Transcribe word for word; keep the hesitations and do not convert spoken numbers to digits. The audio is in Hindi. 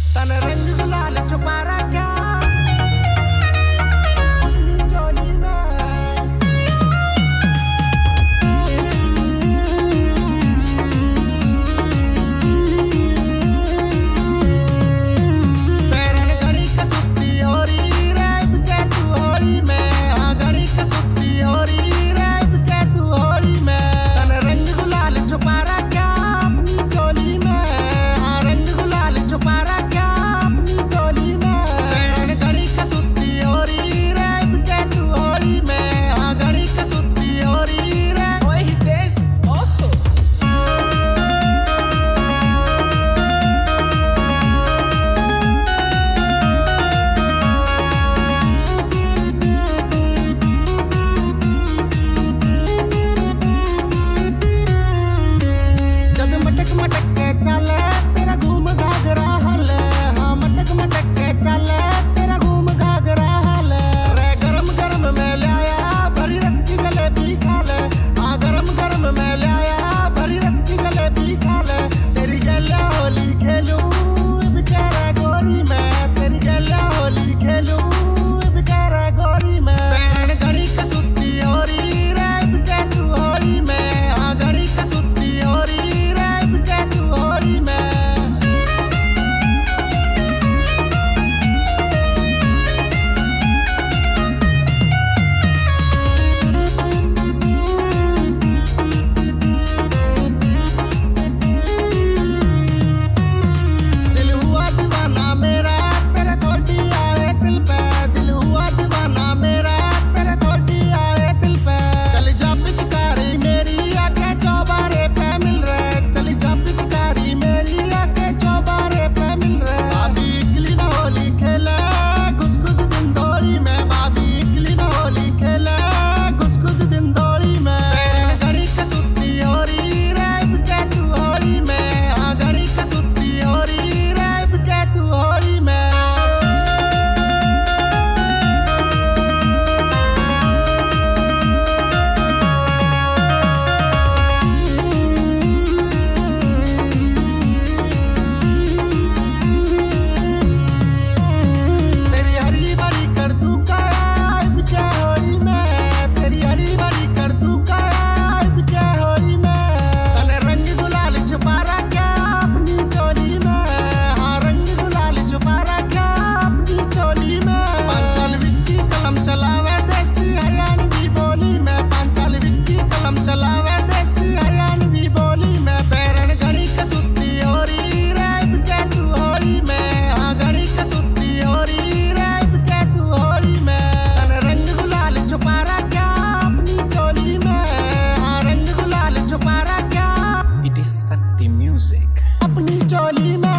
तन रंग गुलाल छुपा रखा चोली में। पैरन घड़ी कसुती हो रही रैब के तू होली में। हाँ घड़ी कसुती हो रही रैब के तू होली में। तन रंग गुलाल छुपा रखा अपनी चोली में। हाँ रंग गुलाल छुपा रखा मटक मटक के चले तेरा घूम घाघरा हल। हाँ मटक मटक के चले तेरा घूम घाघरा हल। रे गरम गरम में लाया भरी रस की जलेबी खा ले। हाँ गरम गरम में लाया भरी रस की जलेबी खा ले। तेरी गला होली खेलूं बेचारा गोरी में। तेरी गला होली खेलूं बेचारा गोरी में। पैरन घड़ी कसुती हो रही रैब के तू होली में। हाँ घड़ी कसुती हो रही होली में। दिल हुआ दीवाना मेरा तेरे थोड़ी आए दिल पे। दिल हुआ दीवाना मेरा तेरे थोड़ी आए दिल पे। चली जा पिचकारी मेरी आके चौबारे पे मिल रहे। चली जा पिचकारी मेरी आके चौबारे पे मिल रहे। भाभी इकली ना होली खेले घुस घुस दिन दौड़ी में। भाभी इकली ना होली खेले घुस घुस दिन दौड़ी में। पैरन घड़ी कसुती हो रही रैब के तू होली में। हाँ घड़ी कसुती हो रही रैब के तू होली में। It is Sakti Music. अपनी चोली में